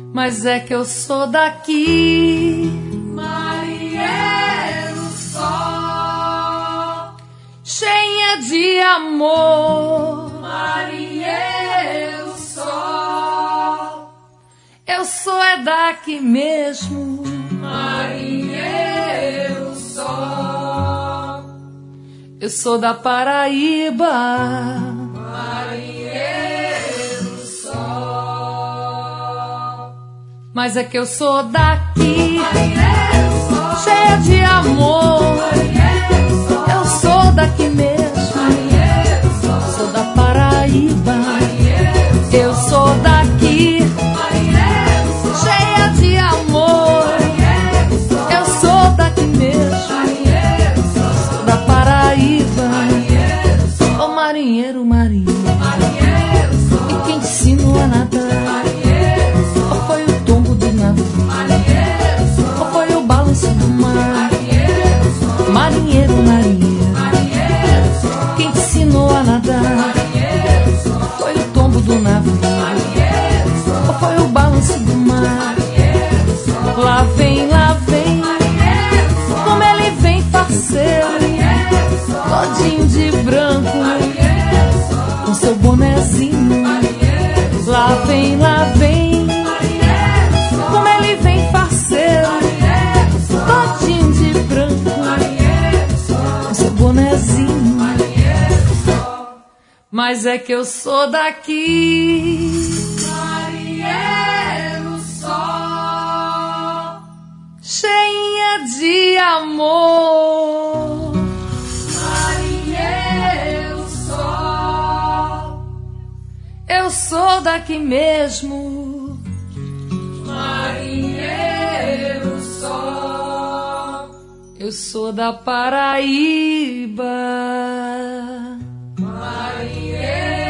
mas é que eu sou daqui. Marinheiro só, cheia de amor. marinheiro só, Eu sou é daqui mesmo. marinheiro só, Eu sou da Paraíba. marinheiro só, Mas é que eu sou daqui, marinheiro só, cheia de amor. marinheiro só, Eu sou daqui mesmo. marinheiro só, Sou da Paraíba. marinheiro só, Eu sou daqui, marinheiro só, cheia de amor. marinheiro só, Eu sou daqui mesmo. marinheiro só, Sou da Paraíba. marinheiro só, Ô marinheiro, marinheiro, marinheiro só, e quem te ensinou a nadar? marinheiro só, Ou foi o tombo do navio? marinheiro só, Ou foi o balanço do mar? marinheiro só, Marinheiro, marinheiro, marinheiro só, quem te ensinou a nadar? marinheiro só, Foi o tombo do navio? marinheiro só, Ou foi o balanço do mar? marinheiro só, Lá vem, marinheiro só, como ele vem parceiro, marinheiro só, todinho de branco, marinheiro só, com seu bonezinho. marinheiro só, Lá vem, marinheiro só, como ele vem parceiro, marinheiro só, todinho de branco, marinheiro só, com seu bonezinho. marinheiro só, Mas é que eu sou daqui, marinheiro só, cheia de amor. marinheiro só, Eu sou daqui mesmo. marinheiro só, Eu sou da Paraíba. marinheiro